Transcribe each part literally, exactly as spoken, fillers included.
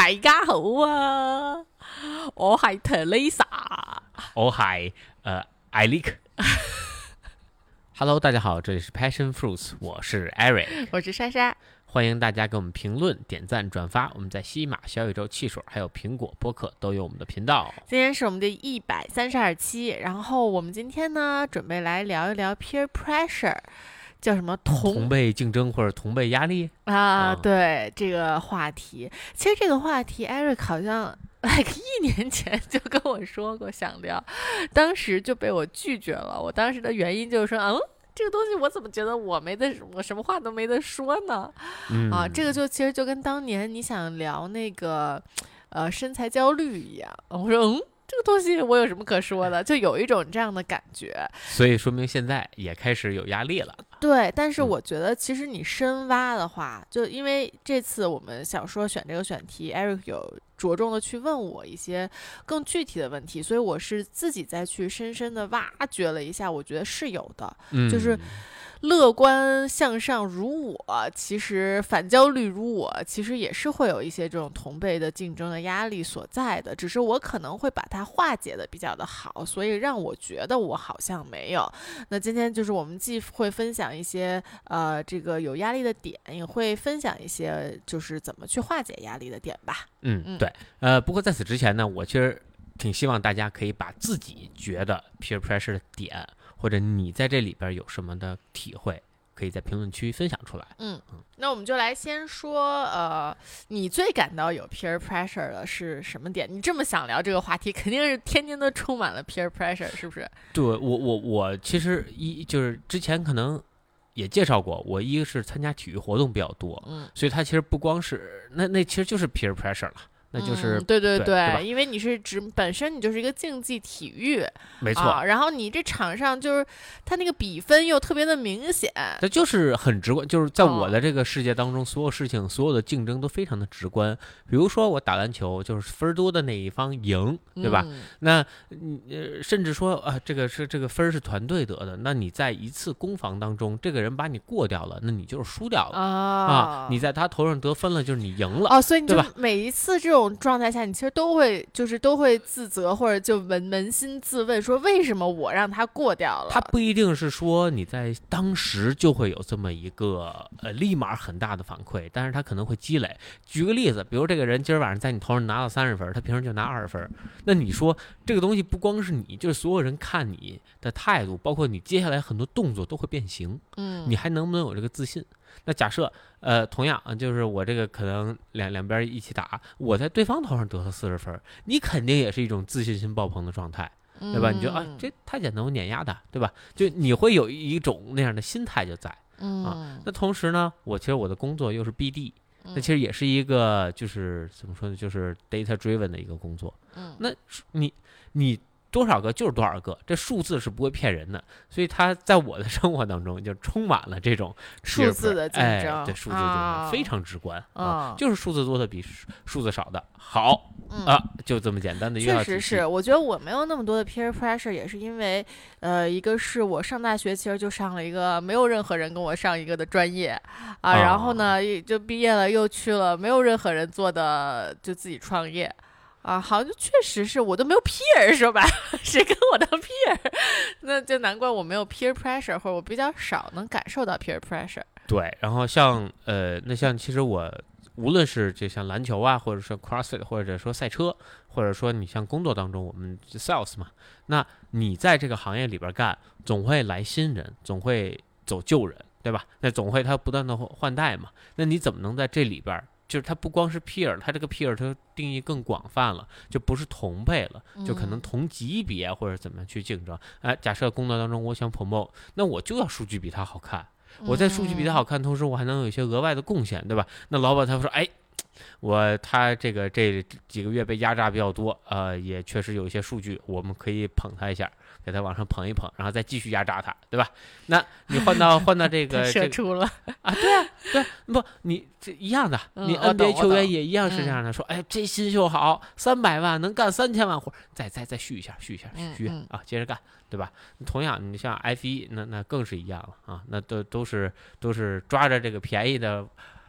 大家好啊，我係 Teresa， 我係呃艾利克。Hello， 大家好，这里是 Passion Fruits， 我是 Eric， 我是莎莎。 欢迎大家给我们评论、点赞、转发。我们在西马、小宇宙、汽水还有苹果播客都有我们的频道。 今天是我们的一百三十二期，然后我们今天呢，准备来聊一聊 peer pressure， 叫什么同同辈竞争或者同辈压力啊、 嗯？ 对这个话题，其实这个话题 Eric 好像 like 一年前就跟我说过想聊，当时就被我拒绝了。我当时的原因就是说，嗯。这个东西我怎么觉得我没得，我什么话都没得说呢？ 嗯、 啊，这个就其实就跟当年你想聊那个，呃，身材焦虑一样。我说，嗯，这个东西我有什么可说的？就有一种这样的感觉。 所以说明现在也开始有压力了。 对，但是我觉得其实你深挖的话，就因为这次我们想说选这个选题 ，Eric 有着重的去问我一些更具体的问题，所以我是自己再去深深的挖掘了一下，我觉得是有的， 嗯、 就是乐观向上如我，其实反焦虑如我，其实也是会有一些这种同辈的竞争的压力所在的，只是我可能会把它化解的比较的好，所以让我觉得我好像没有。那今天就是我们既会分享一些呃这个有压力的点，也会分享一些就是怎么去化解压力的点吧。 嗯，嗯对，呃，不过在此之前呢，我其实挺希望大家可以把自己觉得 peer pressure 的点，或者你在这里边有什么的体会，可以在评论区分享出来。 嗯，那我们就来先说，呃，你最感到有 peer pressure 的是什么点？你这么想聊这个话题，肯定是天天都充满了 peer pressure， 是不是？ 对，我我我其实一就是之前可能也介绍过，我一个是参加体育活动比较多， 嗯， 所以它其实不光是那那其实就是 peer pressure 了。那就是、 嗯、对对对, 对, 对因为你是指本身你就是一个竞技体育， 没错、 啊，然后你这场上就是它那个比分又特别的明显， 这就是很直观，就是在我的这个世界当中、哦、所有事情所有的竞争都非常的直观。比如说我打篮球，就是分多的那一方赢，对吧？ 嗯、 那呃甚至说啊，这个是这个分是团队得的，那你在一次攻防当中，这个人把你过掉了，那你就是输掉了、 啊, 啊你在他头上得分了，就是你赢了哦，所以你就对吧？ 每一次这种状态下，你其实都会就是都会自责，或者就扪扪心自问，说为什么我让他过掉了？ 他不一定是说你在当时就会有这么一个呃立马很大的反馈，但是他可能会积累。举个例子，比如这个人今儿晚上在你头上拿了三十分，他平时就拿二十分，那你说这个东西不光是你，就是所有人看你的态度，包括你接下来很多动作都会变形。 嗯， 你还能不能有这个自信？那假设呃，同样就是我这个可能两两边一起打，我在对方头上得了四十分，你肯定也是一种自信心爆棚的状态，对吧？ 嗯、 你就啊，这太简单，我碾压的，对吧？就你会有一种那样的心态就在、 嗯、 啊。那同时呢，我其实我的工作又是 B D， 那其实也是一个就是怎么说呢，就是 data driven 的一个工作。 嗯， 那你你。多少个就是多少个，这数字是不会骗人的，所以它在我的生活当中就充满了这种数字的竞争， 哎、对数字竞争、啊、非常直观、 啊啊，就是数字多的比数字少的好、 嗯、 啊，就这么简单的一个。 确实是，我觉得我没有那么多的 peer pressure， 也是因为，呃，一个是我上大学其实就上了一个没有任何人跟我上一个的专业啊， 啊然后呢就毕业了又去了没有任何人做的就自己创业。啊，好像就确实是我都没有 peer， 说白了，谁跟我当 peer， 那就难怪我没有 peer pressure， 或者我比较少能感受到 peer pressure。 对，然后像呃，那像其实我无论是就像篮球啊，或者说 CrossFit， 或者说赛车，或者说你像工作当中我们 sales 嘛，那你在这个行业里边干，总会来新人，总会走旧人，对吧？那总会他不断的换代嘛，那你怎么能在这里边？就是它不光是 peer， 它这个 peer 它定义更广泛了，就不是同辈了，就可能同级别或者怎么样去竞争。哎，假设工作当中我想 promote， 那我就要数据比他好看，我在数据比他好看，同时我还能有一些额外的贡献，对吧？那老板他说，哎，我他这个这几个月被压榨比较多，呃，也确实有一些数据，我们可以捧他一下。给他往上捧一捧，然后再继续压榨他，对吧？那你换到换到这个射出了、 这个、啊，对啊，对，不，你这一样的， 嗯、 你 N B A 球员也一样是这样的，说，哎，这新秀好，三百万能干三千万活，再再再续一下，续一下，续、 嗯、 啊，接着干，对吧？同样，你像 F 一，那那更是一样了啊，那都都是都是抓着这个便宜的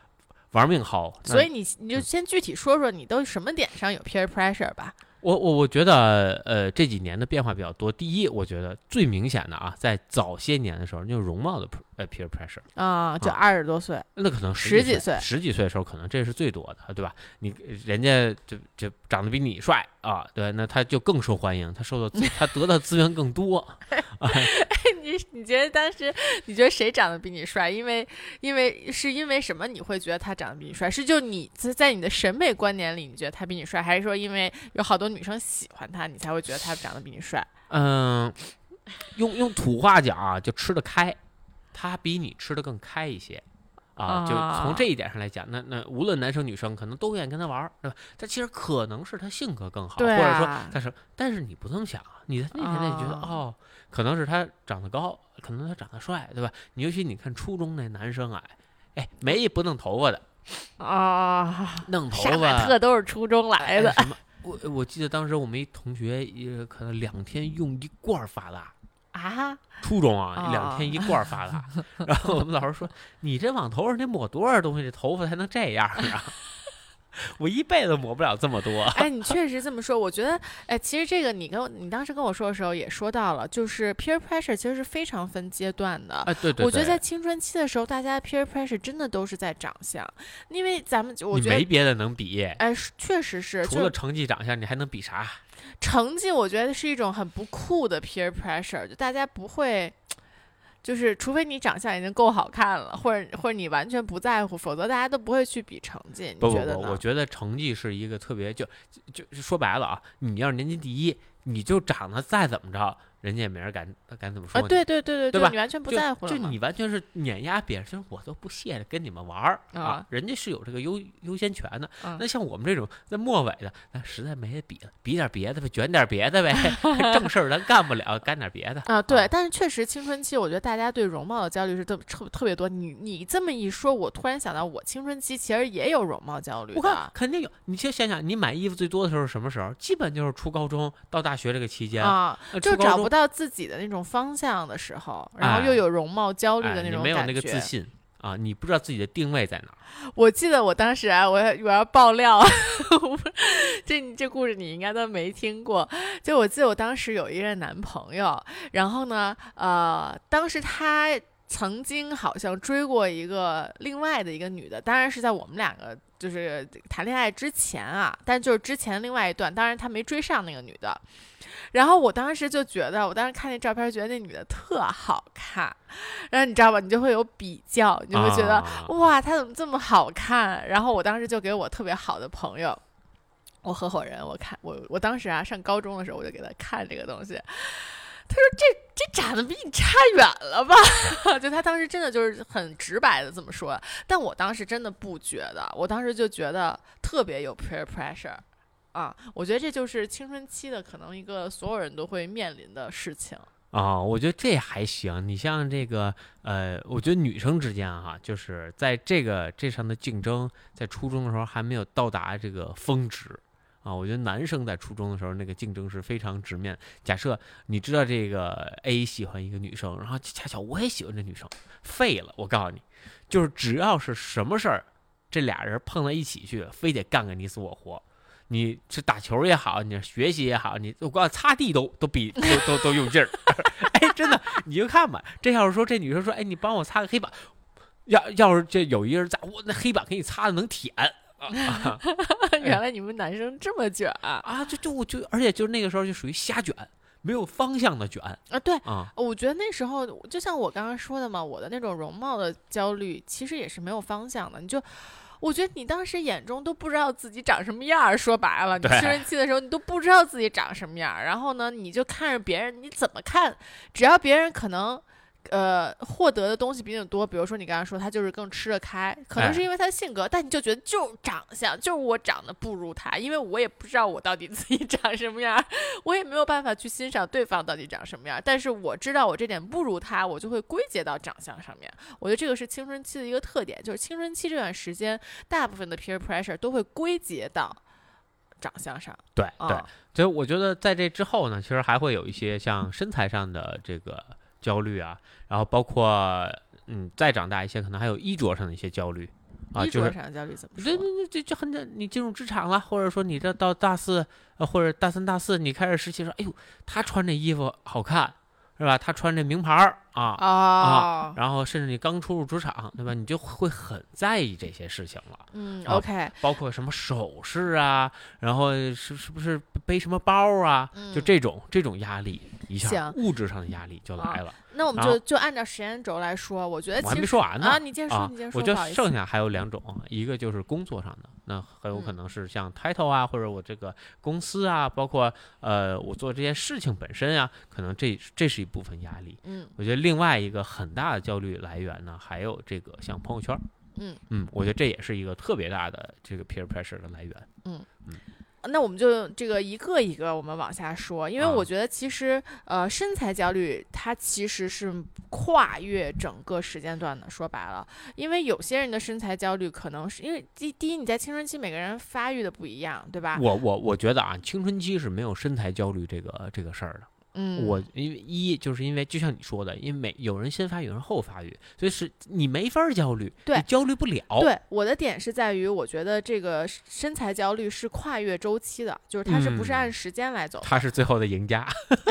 玩命薅。 所以你你就先具体说说你都什么点上有 peer pressure 吧。 我我我觉得，呃，这几年的变化比较多。第一，我觉得最明显的啊，在早些年的时候，就是容貌的呃 peer pressure 啊，就二十多岁， 那可能十几岁，十几岁的时候，可能这是最多的，对吧？你人家就就长得比你帅啊，对，那他就更受欢迎，他受到他得到资源更多。 你你觉得当时你觉得谁长得比你帅？因为因为是因为什么你会觉得他长得比你帅？是就你在你的审美观念里，你觉得他比你帅，还是说因为有好多女生喜欢他，你才会觉得他长得比你帅？ 嗯，用用土话讲啊，就吃得开，他比你吃得更开一些。啊，就从这一点上来讲，那那无论男生女生，可能都愿意跟他玩，对吧？他其实可能是他性格更好， 啊、或者说他是，但是你不这么想啊，你在那年代觉得、啊、哦，可能是他长得高，可能他长得帅，对吧？你尤其你看初中那男生啊，哎，没一不弄头发的啊， 弄头发， 杀马特都是初中来的。 哎、什么？我我记得当时我们一同学，也可能两天用一罐发蜡。 啊， 初中啊，两天一罐发蜡，然后我们老师说：“你这往头上得抹多少东西，这头发才能这样啊？”我一辈子抹不了这么多。 哎，你确实这么说，我觉得，哎，其实这个你跟我你当时跟我说的时候也说到了，就是 peer pressure 其实是非常分阶段的。 哎，对对对， 我觉得在青春期的时候，大家 peer pressure 真的都是在长相，因为咱们我觉得你没别的能比。 哎，确实是， 除了成绩、长相，你还能比啥？ 成绩我觉得是一种很不酷的 peer pressure， 就大家不会，就是除非你长相已经够好看了，或者或者你完全不在乎，否则大家都不会去比成绩。你觉得呢？ 不不不，我觉得成绩是一个特别就就就说白了啊，你要是年级第一，你就长得再怎么着，人家也没人敢敢怎么说你。 啊，对对对对对吧？ 你完全不在乎了就，就你完全是碾压别人，就是我都不屑着跟你们玩儿啊, 啊，人家是有这个优优先权的。 啊、 那像我们这种在末尾的，那实在没得比了，比点别的呗，卷点别的呗，正事儿咱干不了，干点别的啊。对，啊但是确实青春期，我觉得大家对容貌的焦虑是特特特别多。你你这么一说，我突然想到，我青春期其实也有容貌焦虑的。 我看肯定有，你就想想，你买衣服最多的时候是什么时候？基本就是初高中到大学这个期间啊， 呃、 就找不到自己的那种方向的时候，然后又有容貌焦虑的那种感觉， 哎哎、没有那个自信啊，你不知道自己的定位在哪儿。 我记得我当时啊，我我要爆料，这这故事你应该都没听过。就我记得我当时有一任男朋友，然后呢，呃，当时他曾经好像追过一个另外的一个女的，当然是在我们两个就是谈恋爱之前啊，但就是之前另外一段，当然他没追上那个女的。然后我当时就觉得，我当时看那照片，觉得那女的特好看，然后你知道吧，你就会有比较，你就会觉得、啊、哇，她怎么这么好看？然后我当时就给我特别好的朋友，我合伙人，我看我我当时啊上高中的时候，我就给他看这个东西，他说这这长得比你差远了吧？就他当时真的就是很直白的这么说，但我当时真的不觉得，我当时就觉得特别有 peer pressure。啊，我觉得这就是青春期的可能一个所有人都会面临的事情啊、哦。我觉得这还行。你像这个呃，我觉得女生之间哈、啊，就是在这个这上的竞争，在初中的时候还没有到达这个峰值啊。我觉得男生在初中的时候那个竞争是非常直面。假设你知道这个 A 喜欢一个女生，然后恰巧我也喜欢这女生，废了。我告诉你，就是只要是什么事儿，这俩人碰到一起去，非得干个你死我活。你是打球也好，你学习也好，你我告诉擦地都都比都都都用劲儿，哎，真的，你就看吧。这要是说这女生说，哎，你帮我擦个黑板，要要是这有一个人在，我那黑板给你擦的能舔。啊、 原来你们男生这么卷啊！ 啊，就就我就，而且就那个时候就属于瞎卷，没有方向的卷啊。对啊， 我觉得那时候就像我刚刚说的嘛，我的那种容貌的焦虑，其实也是没有方向的，你就。我觉得你当时眼中都不知道自己长什么样，说白了，你青春期的时候你都不知道自己长什么样，然后呢，你就看着别人，你怎么看，只要别人可能呃获得的东西比你多，比如说你刚才说他就是更吃得开，可能是因为他的性格，哎、但你就觉得就是长相，就是我长得不如他，因为我也不知道我到底自己长什么样，我也没有办法去欣赏对方到底长什么样，但是我知道我这点不如他，我就会归结到长相上面。我觉得这个是青春期的一个特点，就是青春期这段时间，大部分的 peer pressure 都会归结到长相上。 对对， 嗯、 所以我觉得在这之后呢，其实还会有一些像身材上的这个焦虑啊，然后包括嗯再长大一些，可能还有衣着上的一些焦虑啊， 衣就是着上的焦虑怎么说？ 对对对，就就很你进入职场了，或者说你这到大四呃或者大三大四，你开始实习说，哎呦，他穿这衣服好看，是吧？他穿这名牌儿啊、 哦、 啊，然后甚至你刚出入职场，对吧？你就会很在意这些事情了。 嗯、 啊、 ，OK， 包括什么首饰啊，然后是是不是背什么包啊， 嗯、 就这种这种压力一下行物质上的压力就来了。 那我们就就按照时间轴来说，我觉得其实我还没说完呢啊，你接着说， 啊你接着说， 我觉不好意思得剩下还有两种，一个就是工作上的，那很有可能是像 title 啊，或者我这个公司啊，包括呃我做这件事情本身啊，可能这这是一部分压力。 嗯， 我觉得另外一个很大的焦虑来源呢，还有这个像朋友圈。 嗯嗯，我觉得这也是一个特别大的这个 peer pressure 的来源。 嗯嗯。 那我们就这个一个一个我们往下说，因为我觉得其实、啊、呃身材焦虑它其实是跨越整个时间段的。说白了，因为有些人的身材焦虑可能是因为第第一你在青春期每个人发育的不一样，对吧？ 我我我觉得啊，青春期是没有身材焦虑这个这个事儿的。 嗯， 我因为一就是因为就像你说的，因为每有人先发育，有人后发育，所以是你没法焦虑， 对， 你焦虑不了。 对，我的点是在于，我觉得这个身材焦虑是跨越周期的，就是它是不是按时间来走的？ 他是最后的赢家。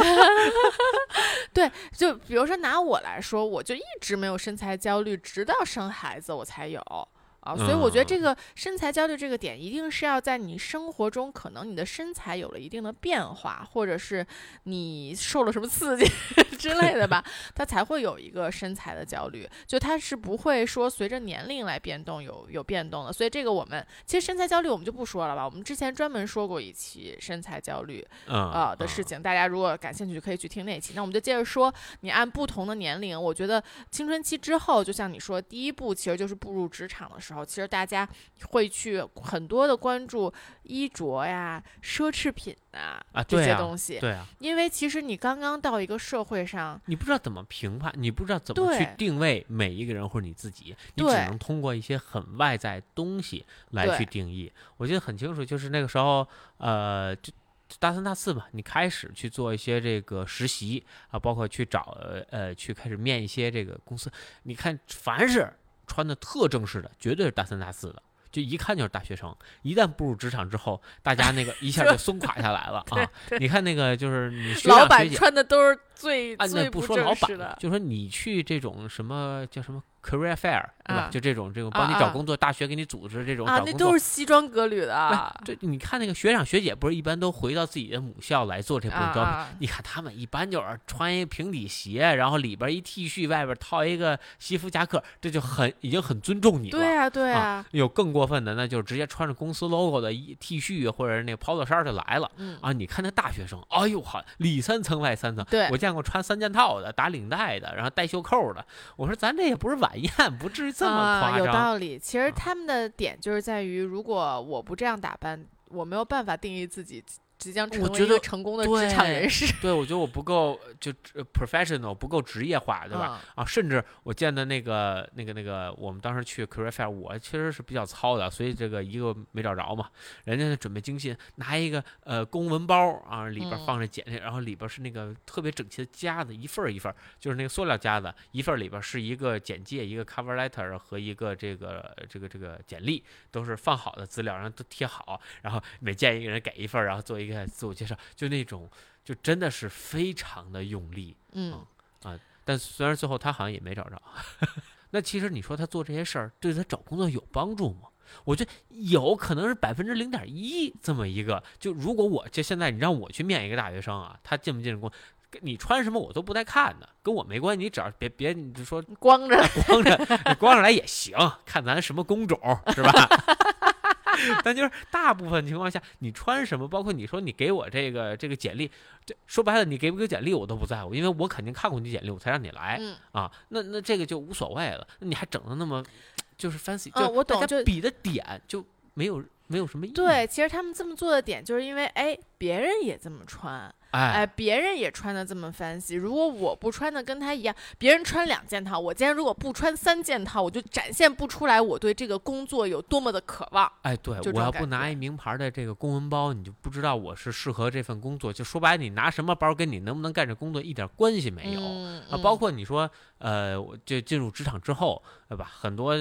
对，就比如说拿我来说，我就一直没有身材焦虑，直到生孩子我才有。啊，所以我觉得这个身材焦虑这个点，一定是要在你生活中，可能你的身材有了一定的变化，或者是你受了什么刺激之类的吧，它才会有一个身材的焦虑。就它是不会说随着年龄来变动有有变动的。所以这个我们其实身材焦虑我们就不说了吧，我们之前专门说过一期身材焦虑啊、呃、的事情，大家如果感兴趣可以去听那期。那我们就接着说，你按不同的年龄，我觉得青春期之后，就像你说，第一步其实就是步入职场的时候。其实大家会去很多的关注衣着呀、奢侈品啊, 啊这些东西， 对啊， 因为其实你刚刚到一个社会上， 你不知道怎么评判，你不知道怎么去定位每一个人或者你自己，你只能通过一些很外在东西来去定义。我记得很清楚，就是那个时候，呃，就。大三大四吧，你开始去做一些这个实习啊，包括去找呃去开始面一些这个公司，你看凡是穿的特正式的，绝对是大三大四的，就一看就是大学生。一旦步入职场之后，大家那个一下就松垮下来了啊！你看那个就是你学长学姐老板穿的都是最、 啊、 最不说老板的， 就说你去这种什么叫什么 career fair， 对吧？ 啊、 就这种这种帮你找工作，啊、大学给你组织这种啊， 找工作， 那都是西装革履的啊。 对，你看那个学长学姐，不是一般都回到自己的母校来做这部分招聘？ 啊、 你看他们一般就是穿一平底鞋，然后里边一 T 恤，外边套一个西服夹克，这就很已经很尊重你了。 对啊，对啊。 啊有更过分的，那就是直接穿着公司 logo 的 T 恤或者那个 polo 衫就来了。 嗯啊，你看那大学生，哎呦好，里三层外三层。 对， 我见过穿三件套的，打领带的，然后带袖扣的。我说咱这也不是晚宴，不至于这么夸张。 啊、有道理。其实他们的点就是在于，如果我不这样打扮，我没有办法定义自己即将成为一个成功的职场人士。 对，我觉得我不够就 professional， 不够职业化，对吧？嗯、啊，甚至我见的那个那个那个，我们当时去 career fair， 我其实是比较糙的，所以这个一个没找着嘛。人家准备精心，拿一个呃公文包啊，里边放着简历，嗯、然后里边是那个特别整齐的夹子，一份一份，就是那个塑料夹子，一份里边是一个简介，一个 cover letter 和一个这个这个这个简历，都是放好的资料，然后都贴好，然后每见一个人给一份，然后做一个自我介绍，就那种就真的是非常的用力， 嗯啊，但虽然最后他好像也没找着。那其实你说他做这些事儿对他找工作有帮助吗？我觉得有可能是百分之零点一这么一个。就如果我就现在你让我去面一个大学生啊，他进不进工，你穿什么我都不带看的，跟我没关系。你只要别别你就说光着光着你光着来也行，看咱什么工种是吧？但就是大部分情况下，你穿什么，包括你说你给我这个这个简历，这说白了，你给不给简历我都不在乎，因为我肯定看过你简历，我才让你来、 嗯、 啊。那那这个就无所谓了。那你还整的那么就是 fancy，、 嗯、 就我懂，就比的点就没有没有什么意义。 对，其实他们这么做的点，就是因为哎，别人也这么穿。哎，别人也穿的这么 fancy， 如果我不穿的跟他一样，别人穿两件套，我今天如果不穿三件套，我就展现不出来我对这个工作有多么的渴望。 哎，对，我要不拿一名牌的这个公文包，你就不知道我是适合这份工作。就说白了，你拿什么包跟你能不能干这工作一点关系没有、 嗯、 啊。包括你说，呃，就进入职场之后，对吧？很多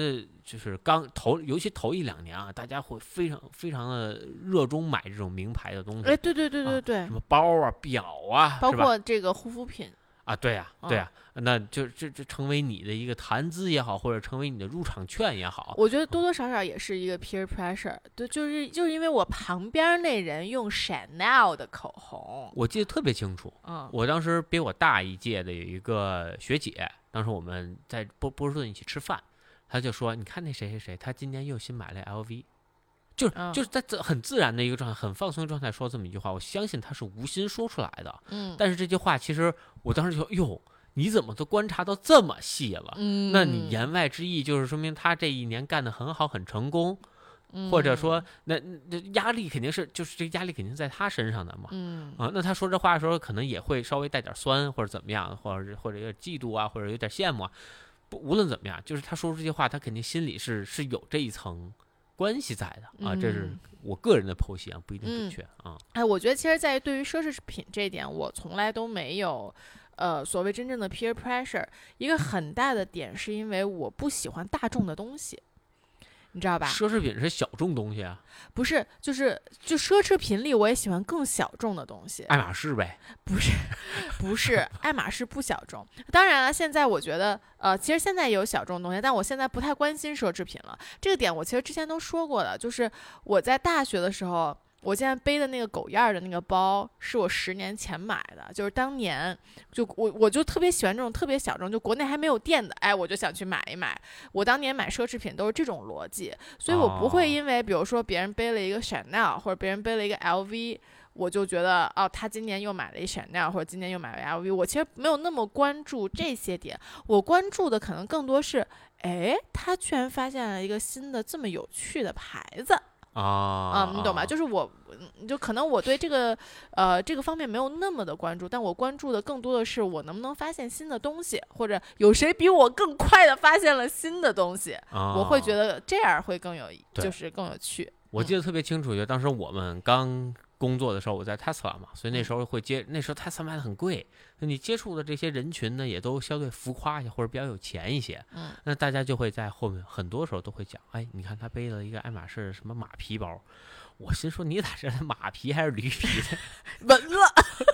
就是刚头，尤其头一两年啊，大家会非常非常的热衷买这种名牌的东西。 哎，对对对对对， 啊、什么包啊、表啊， 包括这个护肤品啊，对呀、啊，对呀、啊，那就这这成为你的一个谈资也好，或者成为你的入场券也好， 我觉得多多少少也是一个 peer pressure。对，就是就是因为我旁边那人用 Chanel 的口红， 我记得特别清楚。 嗯， 我当时比我大一届的有一个学姐，当时我们在波波士顿一起吃饭，她就说：“你看那谁谁谁，他今年又新买了 L V。”就是、嗯、就是在很自然的一个状态，很放松的状态说这么一句话，我相信他是无心说出来的。 嗯， 但是这句话其实我当时就哟，你怎么都观察到这么细了？ 嗯， 那你言外之意就是说明他这一年干得很好，很成功。 嗯、 或者说，那那压力肯定是，就是这个压力肯定在他身上的嘛。 嗯啊，那他说这话的时候，可能也会稍微带点酸，或者怎么样，或者或者有点嫉妒啊，或者有点羡慕啊。不，无论怎么样，就是他说出这些话，他肯定心里是是有这一层关系在的啊。这是我个人的剖析啊，不一定准确、嗯、啊。 哎，我觉得其实在于对于奢侈品这一点，我从来都没有。呃，所谓真正的 peer pressure， 一个很大的点是因为我不喜欢大众的东西，你知道吧？ 奢侈品是小众东西啊， 不是，就是就奢侈品里我也喜欢更小众的东西。 爱马仕呗？ 不是，不是，爱马仕不小众。当然了，现在我觉得，呃，其实现在也有小众的东西，但我现在不太关心奢侈品了。这个点我其实之前都说过的，就是我在大学的时候。我现在背的那个狗样的那个包是我十年前买的，就是当年就我我就特别喜欢这种特别小众，就国内还没有店的，哎，我就想去买一买。我当年买奢侈品都是这种逻辑，所以我不会因为比如说别人背了一个 Chanel 或者别人背了一个 L V， 我就觉得哦，他今年又买了一 Chanel 或者今年又买了 L V， 我其实没有那么关注这些点，我关注的可能更多是，哎，他居然发现了一个新的这么有趣的牌子。 啊、 嗯，你懂吧？就是我，就可能我对这个，呃，这个方面没有那么的关注，但我关注的更多的是我能不能发现新的东西，或者有谁比我更快的发现了新的东西， 啊、 我会觉得这样会更有，就是更有趣。 我记得特别清楚，就当时我们刚工作的时候，我在 Tesla 嘛，所以那时候会接，那时候 Tesla 卖的很贵，那你接触的这些人群呢，也都相对浮夸一些或者比较有钱一些， 嗯， 那大家就会在后面很多时候都会讲，哎，你看他背了一个爱马仕什么马皮包，我心说你咋知道马皮还是驴皮的？ 稳了。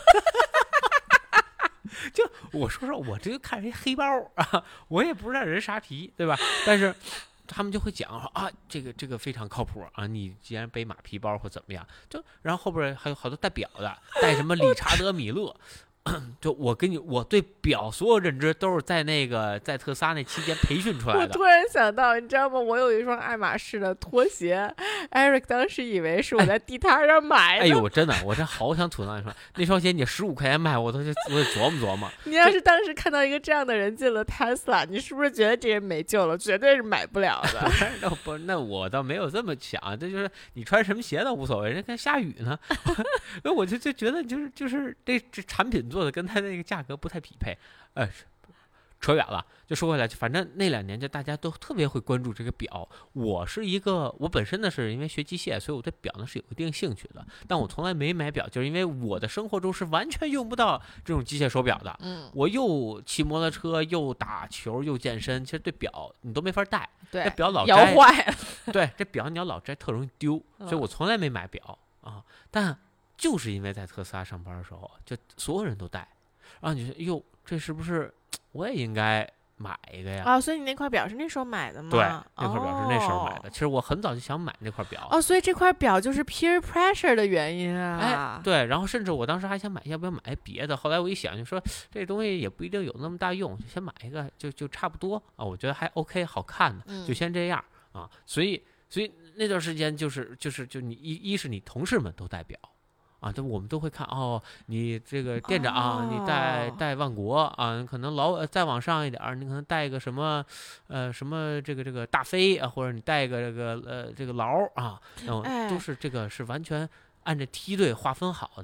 就我说说，我这就看人黑包啊，我也不知道人啥皮，对吧？但是。他们就会讲啊，这个这个非常靠谱啊！你既然背马皮包或怎么样，就然后后边还有好多戴表的，戴什么理查德米勒，就我跟你，我对表所有认知都是在那个在特斯拉那期间培训出来的。 我突然想到，你知道吗？我有一双爱马仕的拖鞋 ，Eric 当时以为是我在地摊上买的。 哎呦，真的，我真好想吐槽那双那双鞋，你十五块钱卖，我都就我得琢磨琢磨。 你要是当时看到一个这样的人进了 Tesla， 你是不是觉得这人没救了？绝对是买不了的。 那不，那我倒没有这么想，这就是你穿什么鞋倒无所谓，人看下雨呢，那我就就觉得就是就是这这产品做的跟他那个价格不太匹配，哎，扯远了，就说回来，反正那两年就大家都特别会关注这个表。我是一个，我本身呢是因为学机械，所以我对表呢是有一定兴趣的，但我从来没买表，就是因为我的生活中是完全用不到这种机械手表的。 嗯， 我又骑摩托车，又打球，又健身，其实对表你都没法戴。 对， 这表老摇摘， 坏了。 对，这表你要老摘特容易丢，所以我从来没买表啊。但就是因为在特斯拉上班的时候，就所有人都戴，然后你说，哎呦，这是不是我也应该买一个呀？ 啊，所以你那块表是那时候买的吗？ 对，那块表是那时候买的。 哦、 其实我很早就想买那块表。 哦，所以这块表就是 peer pressure 的原因啊。 哎，对，然后甚至我当时还想买，要不要买别的？后来我一想，就说这东西也不一定有那么大用，就先买一个，就就差不多啊。我觉得还 OK， 好看的， 嗯、 就先这样啊。所以，所以那段时间就是就是就你一一是你同事们都戴表。啊，就我们都会看哦，你这个店长、啊哦、 你带带万国啊，可能老再往上一点儿，你可能带一个什么，呃，什么这个这个大飞啊，或者你带一个这个呃这个劳啊，然后都是这个是完全按照梯队划分好的。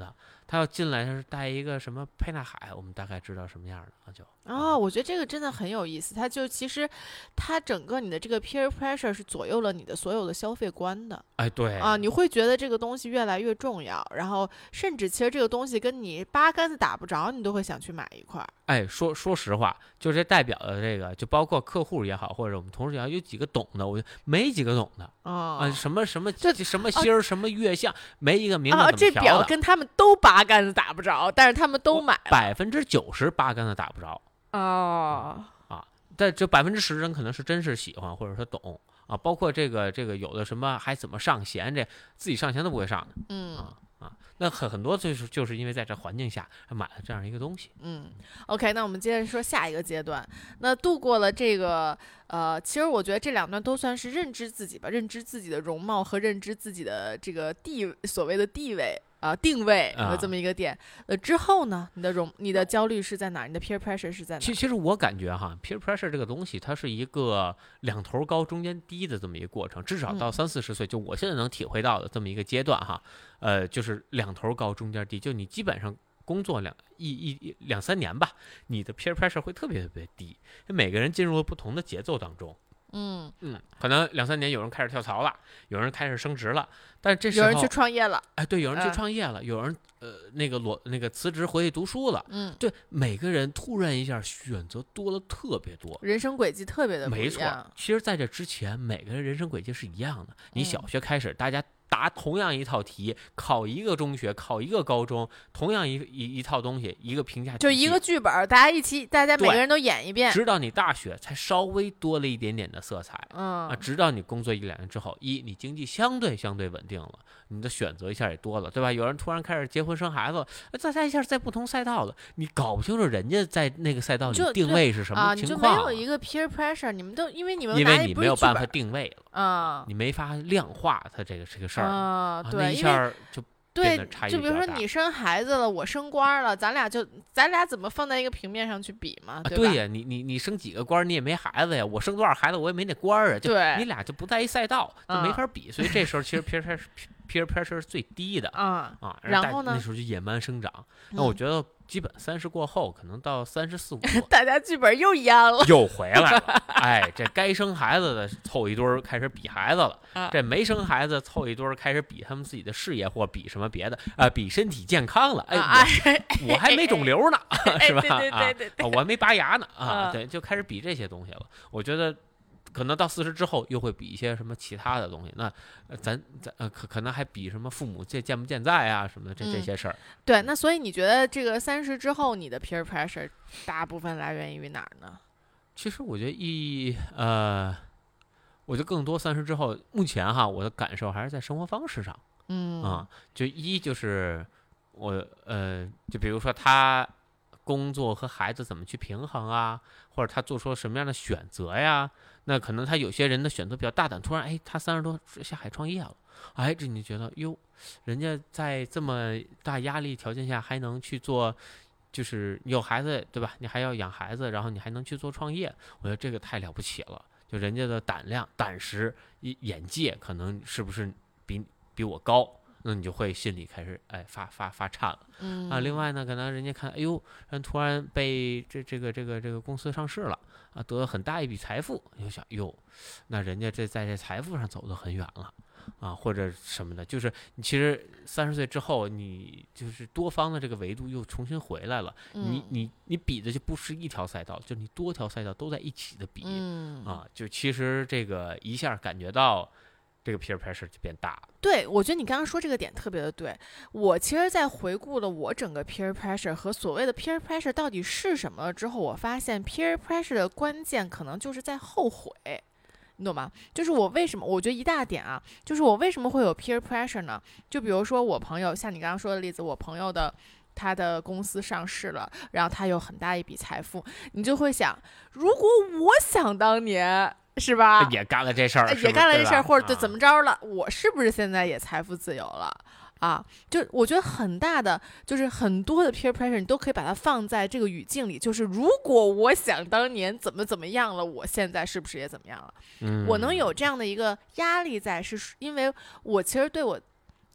他要进来他是带一个什么沛纳海，我们大概知道什么样的啊就。 哦，我觉得这个真的很有意思。它就其实，它整个你的这个 peer pressure 是左右了你的所有的消费观的。 哎，对啊，你会觉得这个东西越来越重要，然后甚至其实这个东西跟你八竿子打不着，你都会想去买一块。 哎，说说实话，就这代表的这个，就包括客户也好，或者我们同事也好，有几个懂的，我没几个懂的。 哦、 啊，什么什么这什么芯儿、哦，什么月相，没一个明白啊。 怎么调的。 这表跟他们都八竿子打不着，但是他们都买了。 百分之九十八竿子打不着。 哦。 啊，但这百分之十人可能是真是喜欢，或者说懂啊。包括这个这个有的什么还怎么上弦，这自己上弦都不会上的。 嗯。 啊啊，那很很多就是就是因为在这环境下买了这样一个东西。 嗯 ，OK， 那我们接着说下一个阶段。那度过了这个，呃，其实我觉得这两段都算是认知自己吧，认知自己的容貌和认知自己的这个地所谓的地位啊、呃、定位的这么一个点。呃，之后呢，你的容你的焦虑是在哪儿？你的 peer pressure 是在哪儿？ 其其实我感觉哈 ，peer pressure 这个东西，它是一个两头高中间低的这么一个过程，至少到三四十岁，就我现在能体会到的这么一个阶段哈。呃，就是两头高中间低，就你基本上工作两一一两三年吧，你的 peer pressure 会特别特别低，每个人进入了不同的节奏当中。 嗯嗯，可能两三年有人开始跳槽了，有人开始升职了，但是这时候有人去创业了， 哎，对，有人去创业了，嗯、有人呃那个裸那个辞职回去读书了， 嗯， 对，每个人突然一下选择多了特别多， 人生轨迹特别的不一样。 没错，其实在这之前，每个人人生轨迹是一样的。你小学开始，大家答同样一套题，考一个中学，考一个高中，同样一一一套东西，一个评价， 就一个剧本，大家一起，大家每个人都演一遍。 直到你大学才稍微多了一点点的色彩， 嗯啊，直到你工作一两年之后，一你经济相对相对稳定了，你的选择一下也多了，对吧？有人突然开始结婚生孩子了，大家一下在不同赛道了，你搞不清楚人家在那个赛道里定位是什么情况、 啊，你就没有一个 peer pressure， 你们都因为你们因为你没有办法定位了啊， 你没法量化它这个这个事儿啊，对， 那一下就变得差异对，就比如说你生孩子了，我升官了，咱俩就咱俩怎么放在一个平面上去比嘛？对吧？ 啊、对呀，你你你生几个官，你也没孩子呀，我生多少孩子，我也没那官啊，就对， 你俩就不在一赛道，就没法比，嗯、所以这时候其实 peer pressure peer pressure 是最低的啊啊， 然后呢， 那时候就野蛮生长。那我觉得基本三十过后，可能到三十四五， 大家剧本又一样了， 又回来了。哎，这该生孩子的凑一堆儿开始比孩子了， 啊、 这没生孩子凑一堆儿开始比他们自己的事业或比什么别的啊、呃，比身体健康了。哎， 啊、 我, 我还没肿瘤呢，是吧？ 对对对对对啊，我还没拔牙呢啊， 啊对，就开始比这些东西了。我觉得。可能到四十之后又会比一些什么其他的东西，那咱咱呃可可能还比什么父母健健不健在啊什么的这这些事儿、 嗯。对，那所以你觉得这个三十之后你的 peer pressure 大部分来源于哪儿呢？ 其实我觉得一呃，我觉得更多三十之后，目前哈我的感受还是在生活方式上， 嗯啊，就一就是我呃，就比如说他工作和孩子怎么去平衡啊，或者他做出了什么样的选择呀？那可能他有些人的选择比较大胆，突然哎，他三十多下海创业了，哎，这你觉得哟，人家在这么大压力条件下还能去做，就是有孩子对吧？你还要养孩子，然后你还能去做创业，我觉得这个太了不起了。就人家的胆量、胆识、眼界，可能是不是比比我高？那你就会心里开始哎发发发颤了， 嗯啊，另外呢，可能人家看，哎呦，人突然被这这个这个这个公司上市了啊，得了很大一笔财富，你就想，哟，那人家这在这财富上走得很远了啊，或者什么的，就是你其实三十岁之后，你就是多方的这个维度又重新回来了， 嗯、 你你你比的就不是一条赛道，就你多条赛道都在一起的比、 嗯、 啊，就其实这个一下感觉到。这个 peer pressure 就变大了。 对，我觉得你刚刚说这个点特别的对。我其实，在回顾了我整个 peer pressure 和所谓的 peer pressure 到底是什么之后，我发现 peer pressure 的关键可能就是在后悔，你懂吗？就是我为什么？我觉得一大点啊，就是我为什么会有 peer pressure 呢？就比如说我朋友，像你刚刚说的例子，我朋友的。他的公司上市了，然后他有很大一笔财富，你就会想，如果我想当年是吧， 也干了这事儿， 也干了这事儿，或者就怎么着了、啊，我是不是现在也财富自由了啊？就我觉得很大的，就是很多的 peer pressure， 你都可以把它放在这个语境里，就是如果我想当年怎么怎么样了，我现在是不是也怎么样了？ 嗯， 我能有这样的一个压力在，是因为我其实对我。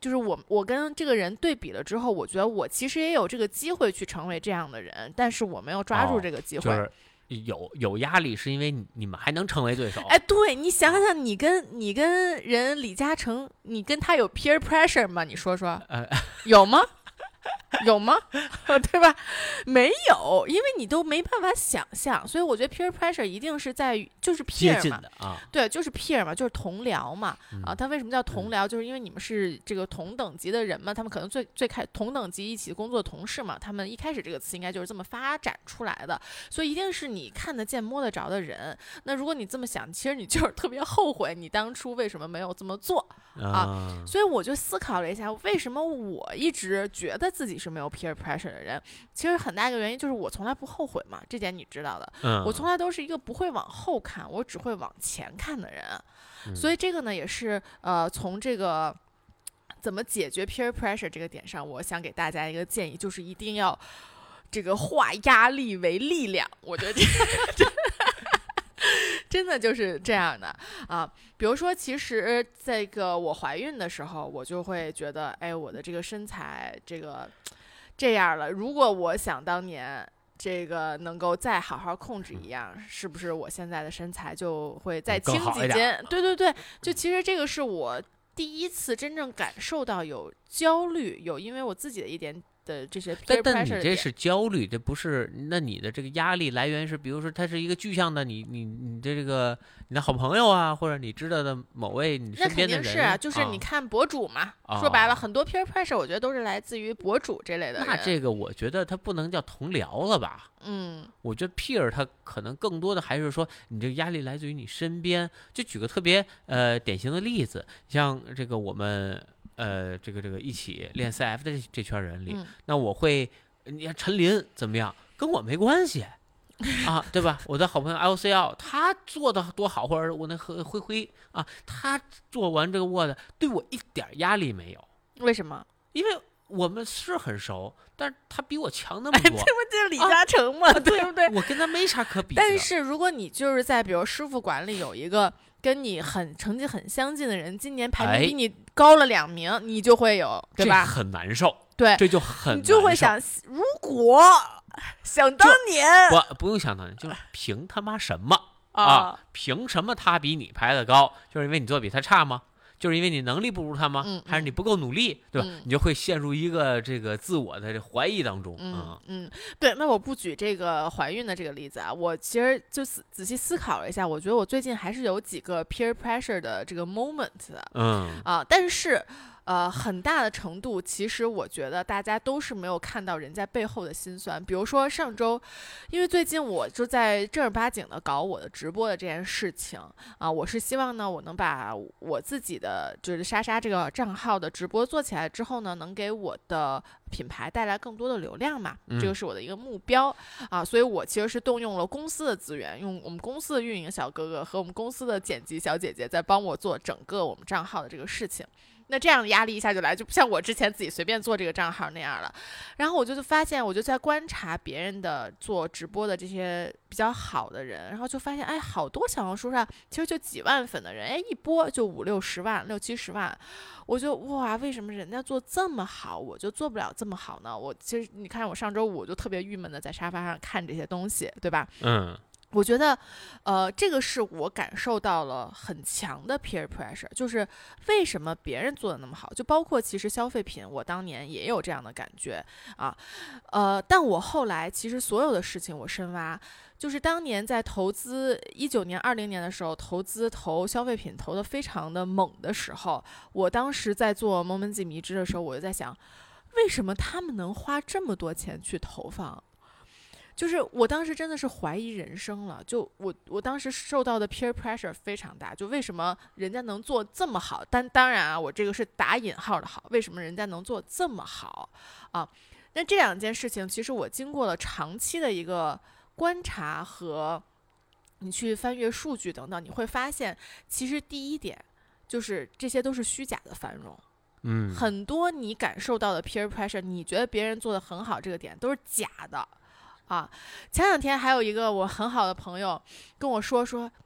就是我我跟这个人对比了之后，我觉得我其实也有这个机会去成为这样的人，但是我没有抓住这个机会。 哦就是有有压力，是因为你你们还能成为对手。 哎，对，你想想，你跟你跟人李嘉诚，你跟他有 peer pressure 吗？你说说， 呃， 有吗？有吗？对吧？没有，因为你都没办法想象，所以我觉得 peer pressure 一定是在于就是 peer 嘛， 的啊， 对，就是 peer 嘛，就是同僚嘛， 嗯、 啊，他为什么叫同僚？就是因为你们是这个同等级的人嘛，他们可能最最开同等级一起工作的同事嘛，他们一开始这个词应该就是这么发展出来的，所以一定是你看得见摸得着的人。那如果你这么想，其实你就是特别后悔你当初为什么没有这么做啊。 啊所以我就思考了一下，为什么我一直觉得自己是没有 peer pressure 的人，其实很大一个原因就是我从来不后悔嘛，这点你知道的。 嗯， 我从来都是一个不会往后看，我只会往前看的人。 嗯、 所以这个呢，也是呃，从这个怎么解决 peer pressure 这个点上，我想给大家一个建议，就是一定要这个化压力为力量。我觉得这个真的就是这样的啊。比如说，其实这个我怀孕的时候，我就会觉得，哎，我的这个身材这个这样了，如果我想当年这个能够再好好控制一样，是不是我现在的身材就会再轻几斤？对对对，就其实这个是我第一次真正感受到有焦虑，有因为我自己的一点的这些 peer pressure 的点。 但但你这是焦虑，这不是？那你的这个压力来源是，比如说它是一个具象的，你你你的这个你的好朋友啊，或者你知道的某位你身边的人， 那肯定是啊，就是你看博主嘛，啊、说白了，很多 peer pressure 我觉得都是来自于博主这类的人。 那这个我觉得它不能叫同僚了吧？ 嗯， 我觉得 peer 它可能更多的还是说你这个压力来自于你身边。就举个特别呃典型的例子，像这个我们。呃，这个这个一起练 C F 的这这圈人里， 嗯、 那我会，你看陈林怎么样，跟我没关系啊，对吧？我的好朋友 L C L， 他做的多好，或者我那灰灰灰啊，他做完这个 Word 对我一点压力没有。 为什么？ 因为我们是很熟，但是他比我强那么多。哎、 这不就是李嘉诚吗？ 啊、 对不对？ 我跟他没啥可比的。 但是如果你就是在比如师傅馆里有一个跟你很成绩很相近的人，今年排名比你高了两名，哎、你就会有，对吧？ 这很难受。 对， 这就很难受。 你就会想，如果想当年， 不不用想当年，就是凭他妈什么啊？ 啊凭什么他比你排得高？就是因为你做的比他差吗？就是因为你能力不如他吗？ 嗯、 还是你不够努力，对吧？ 嗯、 你就会陷入一个这个自我的怀疑当中。 嗯嗯，对。那我不举这个怀孕的这个例子啊，我其实就仔细思考了一下，我觉得我最近还是有几个 peer pressure 的这个 moment 的。 嗯啊，但是。呃，很大的程度，其实我觉得大家都是没有看到人家背后的辛酸。比如说上周，因为最近我就在正儿八经的搞我的直播的这件事情啊，我是希望呢，我能把我自己的就是莎莎这个账号的直播做起来之后呢，能给我的品牌带来更多的流量嘛， 嗯、 这个是我的一个目标啊，所以我其实是动用了公司的资源，用我们公司的运营小哥哥和我们公司的剪辑小姐姐在帮我做整个我们账号的这个事情。那这样的压力一下就来，就不像我之前自己随便做这个账号那样了。然后我就发现，我就在观察别人的做直播的这些比较好的人，然后就发现，哎，好多小红书上其实就几万粉的人，哎，一播就五六十万、六七十万。我就哇，为什么人家做这么好，我就做不了这么好呢？我其实你看，我上周五就特别郁闷的在沙发上看这些东西，对吧？ 嗯。 我觉得，呃，这个是我感受到了很强的 peer pressure，就是为什么别人做的那么好，就包括其实消费品，我当年也有这样的感觉啊，呃，但我后来其实所有的事情我深挖，就是当年在投资一九年、二零年的时候，投资投消费品投的非常的猛的时候，我当时在做蒙门记迷之的时候，我就在想，为什么他们能花这么多钱去投放？就是我当时真的是怀疑人生了，就我我当时受到的 peer pressure 非常大，就为什么人家能做这么好？但当然啊，我这个是打引号的好，为什么人家能做这么好啊？那这两件事情，其实我经过了长期的一个观察和你去翻阅数据等等，你会发现，其实第一点就是这些都是虚假的繁荣。 嗯， 很多你感受到的 peer pressure， 你觉得别人做的很好，这个点都是假的。啊，前两天还有一个我很好的朋友跟我说说，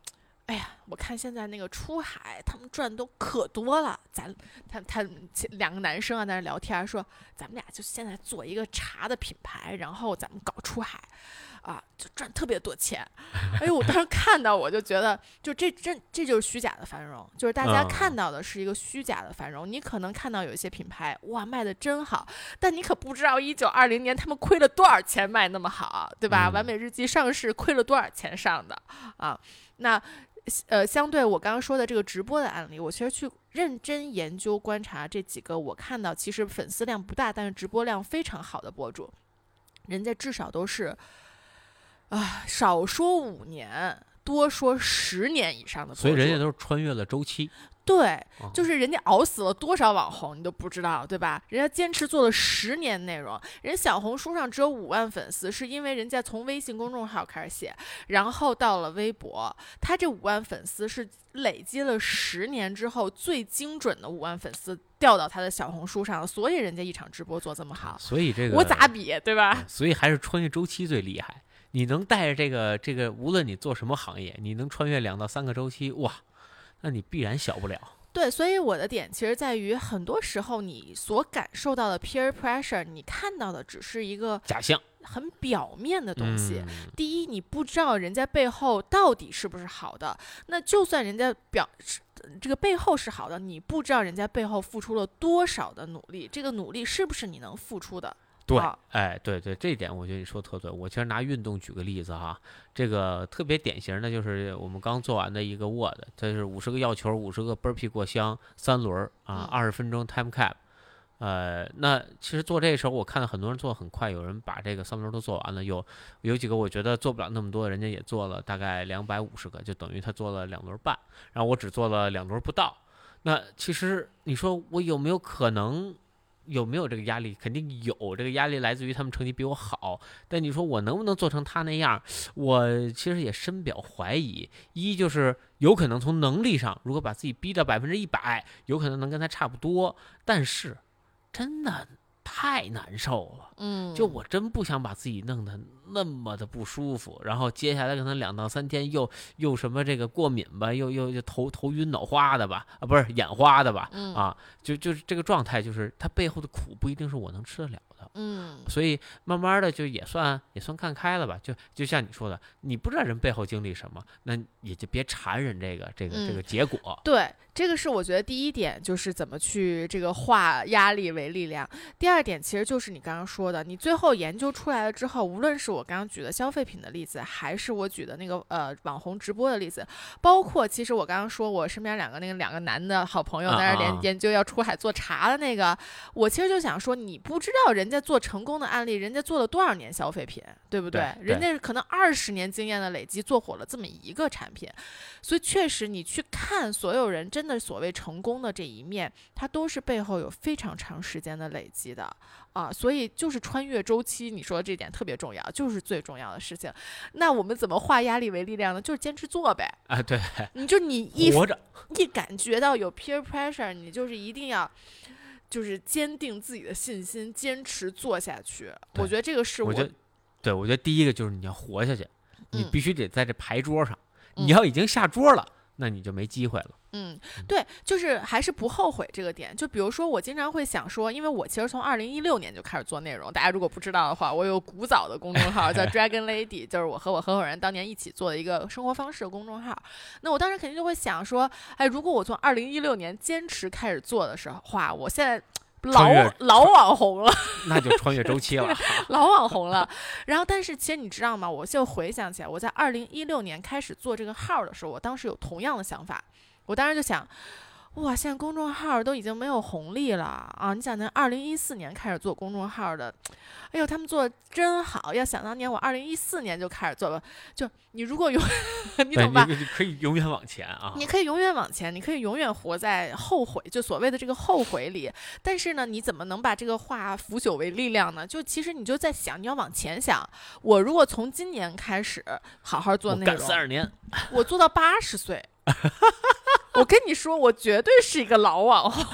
哎呀，我看现在那个出海，他们赚都可多了。咱他他两个男生啊，在那聊天说，咱们俩就现在做一个茶的品牌，然后咱们搞出海，啊，就赚特别多钱。哎呦，我当时看到我就觉得，就这这这就是虚假的繁荣，就是大家看到的是一个虚假的繁荣。嗯、你可能看到有一些品牌哇卖的真好，但你可不知道一九二零年他们亏了多少钱卖那么好，对吧？嗯、完美日记上市亏了多少钱上的啊？那。呃，相对我刚刚说的这个直播的案例，我其实去认真研究观察这几个，我看到其实粉丝量不大，但是直播量非常好的博主，人家至少都是，啊、呃，少说五年，多说十年以上的博主， 所以人家都是穿越了周期。 对，就是人家熬死了多少网红，你都不知道，对吧？人家坚持做了十年内容，人小红书上只有五万粉丝，是因为人家从微信公众号开始写，然后到了微博，他这五万粉丝是累积了十年之后最精准的五万粉丝掉到他的小红书上，所以人家一场直播做这么好， 所以这个我咋比，对吧？ 所以还是穿越周期最厉害。你能带着这个这个，无论你做什么行业，你能穿越两到三个周期，哇！那你必然小不了。 对，所以我的点其实在于，很多时候你所感受到的 peer pressure， 你看到的只是一个假象， 很表面的东西。 嗯、 第一，你不知道人家背后到底是不是好的。那就算人家表这个背后是好的，你不知道人家背后付出了多少的努力，这个努力是不是你能付出的？ 对，哎，对对，这一点我觉得你说特对。我其实拿运动举个例子哈，这个特别典型的就是我们刚做完的一个 Word， 这是五十个药球，五十个 burpee 过箱，三轮啊，二十分钟 time cap。呃，那其实做这时候，我看到很多人做的很快，有人把这个三轮都做完了，有有几个我觉得做不了那么多，人家也做了大概两百五十个，就等于他做了两轮半，然后我只做了两轮不到。那其实你说我有没有可能？有没有这个压力？肯定有，这个压力来自于他们成绩比我好。但你说我能不能做成他那样？我其实也深表怀疑。一就是有可能从能力上，如果把自己逼到百分之一百，有可能能跟他差不多。但是真的太难受了， 嗯， 就我真不想把自己弄得那么的不舒服，然后接下来可能两到三天又又什么这个过敏吧，又又又头头晕脑花的吧，啊不是眼花的吧， 嗯、 啊就就是这个状态，就是它背后的苦不一定是我能吃得了的， 嗯， 所以慢慢的就也算也算看开了吧，就就像你说的，你不知道人背后经历什么，那也就别缠人这个这个、 嗯、 这个结果。 对，这个是我觉得第一点，就是怎么去这个化压力为力量。第二点其实就是你刚刚说的，你最后研究出来了之后，无论是我刚刚举的消费品的例子，还是我举的那个呃网红直播的例子，包括其实我刚刚说我身边两个那个两个男的好朋友在那研研究要出海做茶的那个，啊、我其实就想说，你不知道人家做成功的案例，人家做了多少年消费品，对不对？ 对， 人家可能二十年经验的累积，做火了这么一个产品，所以确实你去看所有人真的所谓成功的这一面，它都是背后有非常长时间的累积的啊，所以就是穿越周期，你说这点特别重要，就是最重要的事情。那我们怎么化压力为力量呢？就是坚持做呗。 啊，对， 你就你一活着， 一感觉到有 peer pressure， 你就是一定要。就是坚定自己的信心，坚持做下去。我觉得这个是我， 我觉得，对我觉得第一个就是你要活下去， 嗯、 你必须得在这牌桌上。嗯、你要已经下桌了，那你就没机会了。 嗯，对，就是还是不后悔这个点。就比如说，我经常会想说，因为我其实从二零一六年就开始做内容，大家如果不知道的话，我有古早的公众号叫 Dragon Lady， 就是我和我合伙人当年一起做的一个生活方式的公众号。那我当时肯定就会想说，哎，如果我从二零一六年坚持开始做的时候，话我现在。老老网红了， 那就穿越周期了， 老网红了。然后，但是其实你知道吗？我就回想起来，我在二零一六年开始做这个号的时候，我当时有同样的想法。我当时就想，哇，现在公众号都已经没有红利了啊！你想，那二零一四年开始做公众号的，哎呦，他们做的真好。要想当年我二零一四年就开始做了，就你如果有，你懂吧？ 你可以永远往前啊！ 你可以永远往前，你可以永远活在后悔，就所谓的这个后悔里。但是呢，你怎么能把这个化腐朽为力量呢？就其实你就在想，你要往前想。我如果从今年开始好好做内容， 我干三十年， 我做到八十岁。我跟你说，我绝对是一个老网红，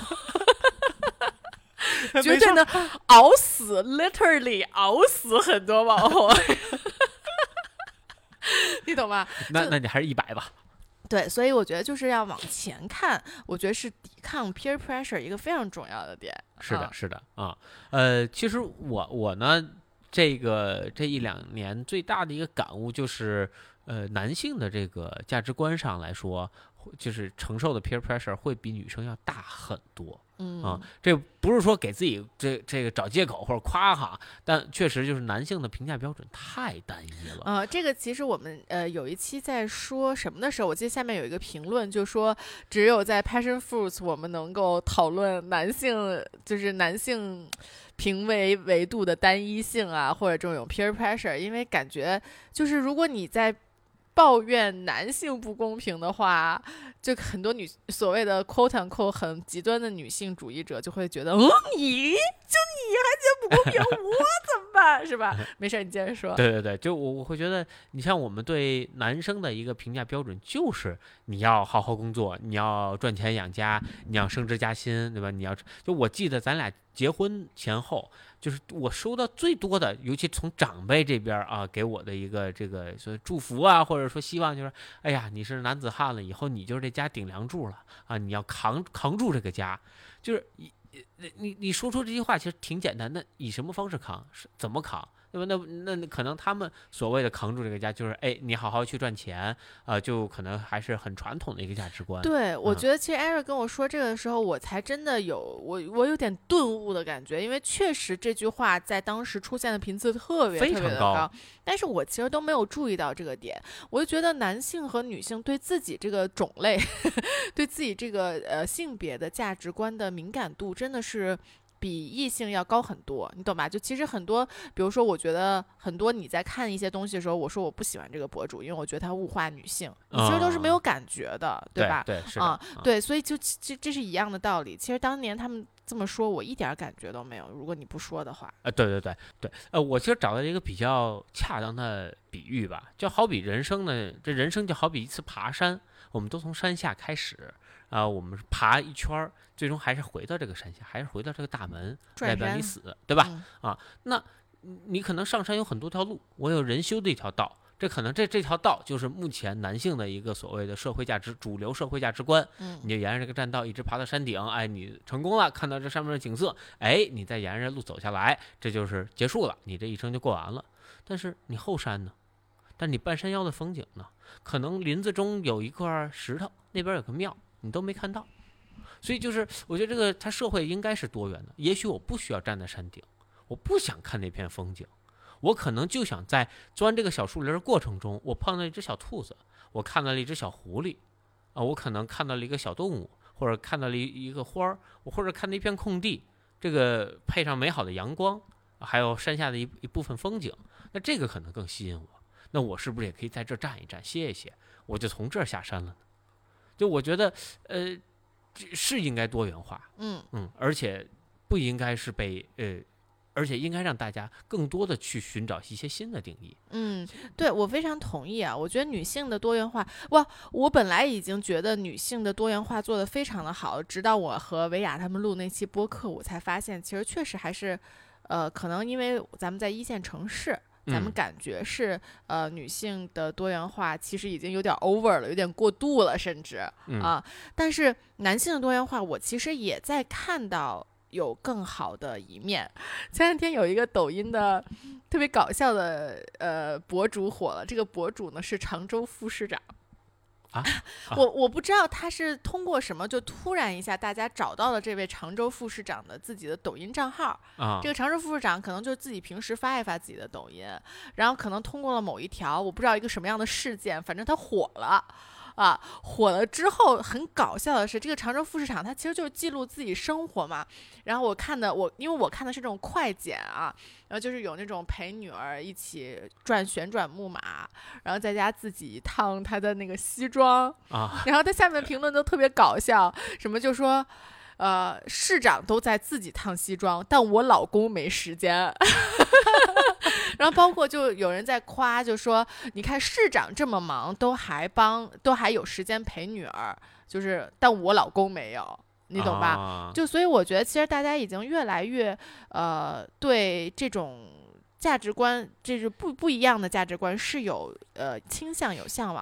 绝对能熬死 ，literally 熬死很多网红，你懂吗？ 那那你还是一百吧。 对，所以我觉得就是要往前看，我觉得是抵抗 peer pressure 一个非常重要的点。 是的， 嗯、 是的啊，呃，其实我我呢，这个这一两年最大的一个感悟就是，呃，男性的这个价值观上来说，就是承受的 peer pressure 会比女生要大很多。 嗯啊，这不是说给自己这这个找借口或者夸哈，但确实就是男性的评价标准太单一了。 呃，这个其实我们呃有一期在说什么的时候，我记得下面有一个评论，就说只有在 Passion Fruits 我们能够讨论男性，就是男性评为维度的单一性啊，或者这种 peer pressure，因为感觉就是如果你在抱怨男性不公平的话，就很多女所谓的 quote unquote 很极端的女性主义者就会觉得，嗯，你就你还觉得不公平，我怎么办？是吧？没事，你接着说。 对对对，就我我会觉得，你像我们对男生的一个评价标准，就是你要好好工作，你要赚钱养家，你要升职加薪，对吧？你要就我记得咱俩结婚前后。就是我收到最多的，尤其从长辈这边啊，给我的一个这个说祝福啊，或者说希望，就是哎呀，你是男子汉了，以后你就是这家顶梁柱了啊，你要扛扛住这个家。就是你你你说出这句话其实挺简单，那以什么方式扛？是怎么扛？对吧？那那可能他们所谓的扛住这个家，就是哎，你好好去赚钱啊、呃，就可能还是很传统的一个价值观。 对，我嗯、 觉得其实艾瑞跟我说这个的时候，我才真的有我我有点顿悟的感觉，因为确实这句话在当时出现的频次特别特别的高，高但是我其实都没有注意到这个点。我就觉得男性和女性对自己这个种类，对自己这个呃性别的价值观的敏感度真的是。比异性要高很多，你懂吧？就其实很多，比如说，我觉得很多你在看一些东西的时候，我说我不喜欢这个博主，因为我觉得他物化女性，你其实都是没有感觉的， 嗯、 对吧？ 对，对是啊、嗯，对，所以就这这是一样的道理。其实当年他们这么说，我一点感觉都没有。如果你不说的话， 啊、呃，对对对对，呃，我其实找到一个比较恰当的比喻吧，就好比人生呢，这人生就好比一次爬山，我们都从山下开始。啊、呃，我们爬一圈最终还是回到这个山下，还是回到这个大门，代表你死，对吧？ 嗯、 啊，那你可能上山有很多条路，我有人修的一条道，这可能这这条道就是目前男性的一个所谓的社会价值主流社会价值观。 嗯， 你就沿着这个栈道一直爬到山顶，哎，你成功了，看到这上面的景色，哎，你再沿着路走下来，这就是结束了，你这一生就过完了。但是你后山呢？但你半山腰的风景呢？可能林子中有一块石头，那边有个庙。你都没看到，所以就是我觉得这个它社会应该是多元的。也许我不需要站在山顶，我不想看那片风景，我可能就想在钻这个小树林的过程中，我碰到一只小兔子，我看到了一只小狐狸，啊，我可能看到了一个小动物，或者看到了一个花儿，或者看到一片空地，这个配上美好的阳光，还有山下的一一部分风景，那这个可能更吸引我。那我是不是也可以在这站一站，歇一歇，我就从这儿下山了呢？就我觉得，呃，是应该多元化， 嗯嗯，而且不应该是被呃，而且应该让大家更多的去寻找一些新的定义。 嗯，对，我非常同意啊。我觉得女性的多元化，哇，我本来已经觉得女性的多元化做得非常的好，直到我和维亚他们录那期播客，我才发现其实确实还是，呃，可能因为咱们在一线城市。咱们感觉是、嗯、呃女性的多元化其实已经有点 over 了，有点过度了，甚至、 嗯、 啊，但是男性的多元化，我其实也在看到有更好的一面。前两天有一个抖音的特别搞笑的呃博主火了，这个博主呢是常州副市长。 啊， 我我不知道他是通过什么，就突然一下大家找到了这位常州副市长的自己的抖音账号。 啊， 这个常州副市长可能就自己平时发一发自己的抖音，然后可能通过了某一条，我不知道一个什么样的事件，反正他火了。啊，火了之后很搞笑的是，这个常州副市长他其实就是记录自己生活嘛。然后我看的我，因为我看的是这种快剪啊，然后就是有那种陪女儿一起转旋转木马，然后在家自己烫他的那个西装啊。然后他下面评论都特别搞笑，什么就说，呃，市长都在自己烫西装，但我老公没时间。然后包括就有人在夸，就说你看市长这么忙，都还帮，都还有时间陪女儿，就是但我老公没有，你懂吧？ 啊、 就所以我觉得其实大家已经越来越呃对这种价值观，这是不不一样的价值观是有呃倾向有向往的。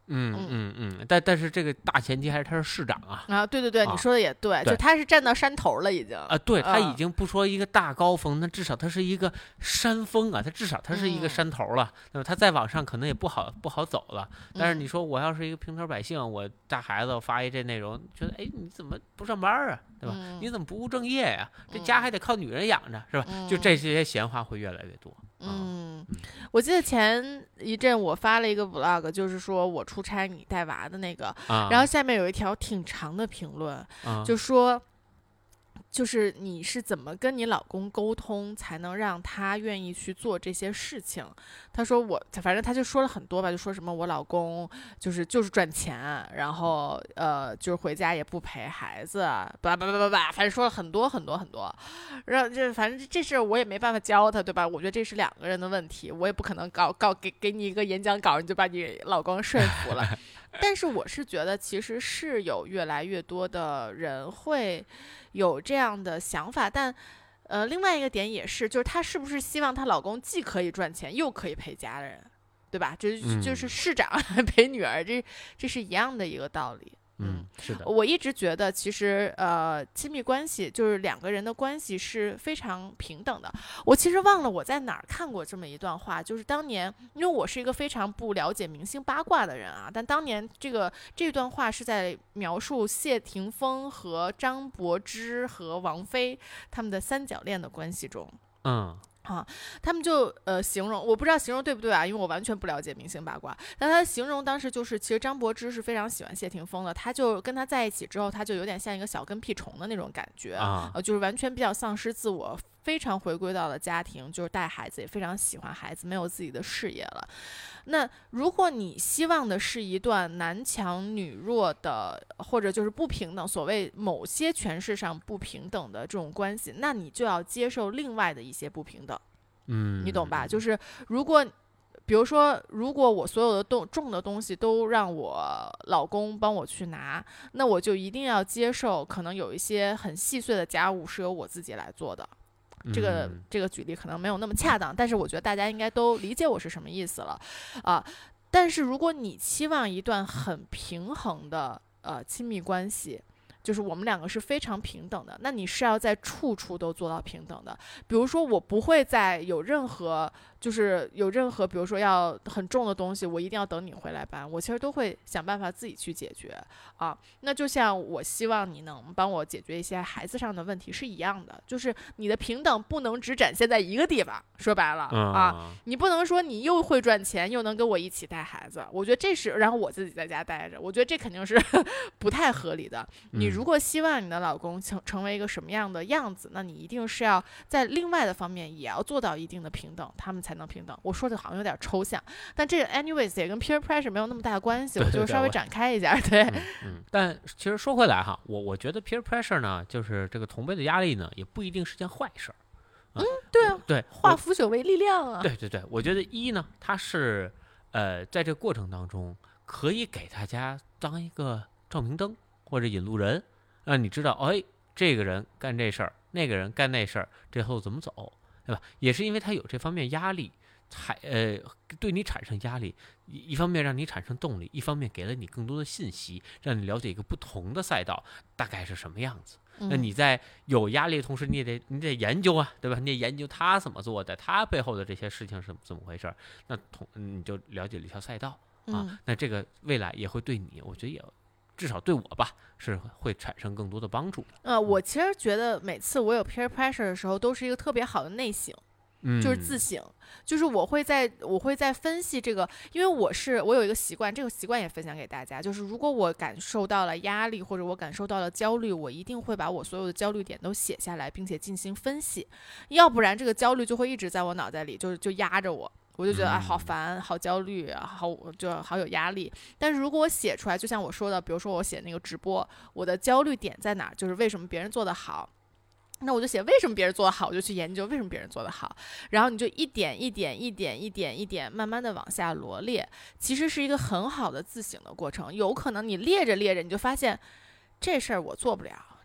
嗯嗯嗯，但但是这个大前提还是他是市长啊。 啊，对对对， 啊你说的也对， 对就他是站到山头了已经啊，对，他已啊经不说一个大高峰，那至少它是一个山峰啊，它至少它是一个嗯山头了，那么它再往上可能也不好不好走了。但是你嗯说我要是一个平头百姓，我带孩子我发一这内容，觉得哎你怎么不上班啊，对吧？ 嗯你怎么不务正业呀、这家还得靠女人养着，是吧？就这些闲话会越来越多。啊嗯，我记得前一阵我发了一个 vlog， 就是说我出差你带娃的那个， 啊， 然后下面有一条挺长的评论， 啊就说。就是你是怎么跟你老公沟通，才能让他愿意去做这些事情？他说我，反正他就说了很多吧，就说什么我老公就是就是赚钱，然后呃就是回家也不陪孩子，叭叭叭叭叭，反正说了很多很多很多。然后这反正这事我也没办法教他，对吧？我觉得这是两个人的问题，我也不可能搞搞给给你一个演讲稿，你就把你老公说服了。但是我是觉得，其实是有越来越多的人会有这样的想法，但，呃，另外一个点也是，就是她是不是希望她老公既可以赚钱，又可以陪家人，对吧？这就是市长陪女儿，这这是一样的一个道理。 嗯，是的， 我一直觉得，其实呃，亲密关系就是两个人的关系是非常平等的。我其实忘了我在哪儿看过这么一段话，就是当年，因为我是一个非常不了解明星八卦的人啊，但当年这个这段话是在描述谢霆锋和张柏芝和王菲他们的三角恋的关系中。 嗯。 啊，他们就呃形容，我不知道形容对不对啊，因为我完全不了解明星八卦。但他形容当时就是，其实张柏芝是非常喜欢谢霆锋的，他就跟他在一起之后，他就有点像一个小跟屁虫的那种感觉啊， 呃，就是完全比较丧失自我，非常回归到了家庭，就是带孩子，也非常喜欢孩子，没有自己的事业了。那如果你希望的是一段男强女弱的，或者就是不平等，所谓某些诠释上不平等的这种关系，那你就要接受另外的一些不平等， 嗯， 你懂吧？就是如果，比如说，如果我所有的重重的东西都让我老公帮我去拿，那我就一定要接受，可能有一些很细碎的家务是由我自己来做的。这个嗯这个举例可能没有那么恰当，但是我觉得大家应该都理解我是什么意思了，啊、但是如果你期望一段很平衡的呃亲密关系，就是我们两个是非常平等的，那你是要在处处都做到平等的。比如说，我不会在有任何就是有任何，比如说要很重的东西，我一定要等你回来搬，我其实都会想办法自己去解决啊。那就像我希望你能帮我解决一些孩子上的问题是一样的，就是你的平等不能只展现在一个地方。说白了、 嗯、 啊，你不能说你又会赚钱，又能跟我一起带孩子，我觉得这是，然后我自己在家待着，我觉得这肯定是不太合理的。你如果希望你的老公成成为一个什么样的样子，那你一定是要在另外的方面也要做到一定的平等，他们才能平等。我说的好像有点抽象，但这个 anyways 也跟 peer pressure 没有那么大的关系， 对我就稍微展开一下。对， 嗯, 嗯，但其实说回来哈，我我觉得 peer pressure 呢，就是这个同辈的压力呢，也不一定是件坏事儿。 嗯，对啊， 对， 化腐朽为力量啊。 对对对，我觉得一呢，它是呃，在这个过程当中，可以给大家当一个照明灯或者引路人，让你知道，哎，这个人干这事儿，那个人干那事儿，这后怎么走，对吧？也是因为他有这方面压力，才呃对你产生压力，一一方面让你产生动力，一方面给了你更多的信息，让你了解一个不同的赛道大概是什么样子。那你在有压力的同时，你也得你得研究啊，对吧？你得研究他怎么做的，他背后的这些事情是怎么回事，那同你就了解了一条赛道啊。 嗯、 那这个未来也会对你，我觉得也至少对我吧，是会产生更多的帮助。 呃，我其实觉得每次我有 peer pressure 的时候，都是一个特别好的内省。就是自省，就是我会在我会在分析这个，因为我是我有一个习惯，这个习惯也分享给大家，就是如果我感受到了压力或者我感受到了焦虑，我一定会把我所有的焦虑点都写下来，并且进行分析，要不然这个焦虑就会一直在我脑袋里，就就压着我。我就觉得哎，好烦，好焦虑，好就好有压力。但是如果我写出来，就像我说的，比如说我写那个直播，我的焦虑点在哪儿，就是为什么别人做得好。那我就写为什么别人做得好，我就去研究为什么别人做得好，然后你就一点一点一点一点一点慢慢的往下罗列，其实是一个很好的自省的过程。有可能你列着列着，你就发现这事儿我做不了，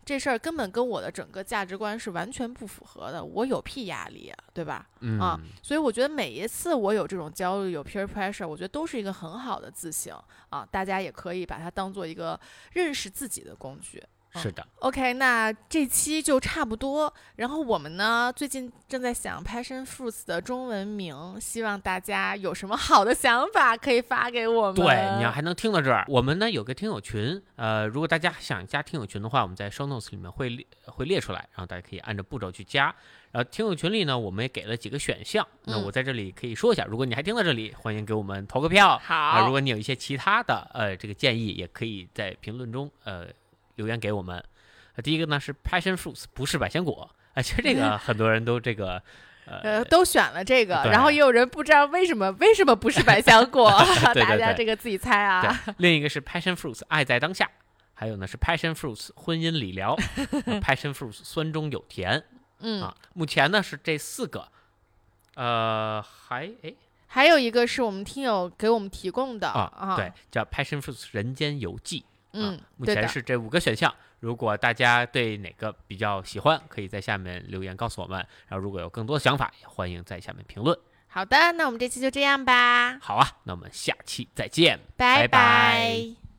这事儿根本跟我的整个价值观是完全不符合的，我有屁压力啊，对吧？ 嗯、 啊，所以我觉得每一次我有这种焦虑，有 peer pressure， 我觉得都是一个很好的自省啊，大家也可以把它当做一个认识自己的工具。 是的、 嗯、OK， 那这期就差不多。然后我们呢，最近正在想 Passion Fruits 的中文名，希望大家有什么好的想法可以发给我们。 对，你要还能听到这儿，我们呢有个听友群，呃，如果大家想加听友群的话，我们在 show notes 里面会列会列出来，然后大家可以按照步骤去加。然后听友群里呢，我们也给了几个选项，那我在这里可以说一下，如果你还听到这里，欢迎给我们投个票。 好、 呃，如果你有一些其他的呃这个建议，也可以在评论中呃留言给我们。第一个呢是 Passion Fruits， 不是百香果。哎、呃，其实这个很多人都这个呃, 呃都选了这个，然后也有人不知道为什么为什么不是百香果， 对对对， 大家这个自己猜啊。 另一个是 Passion Fruits， 爱在当下，还有呢是 Passion Fruits， 婚姻理疗，Passion Fruits， 酸中有甜。 嗯啊，目前呢是这四个，呃，还哎。 还有一个是我们听友给我们提供的啊， 啊对，叫 Passion Fruits 人间游记。 嗯、 啊，目前是这五个选项。如果大家对哪个比较喜欢，可以在下面留言告诉我们。然后如果有更多的想法，也欢迎在下面评论。 好的，那我们这期就这样吧。 好啊，那我们下期再见， 拜拜。 拜拜。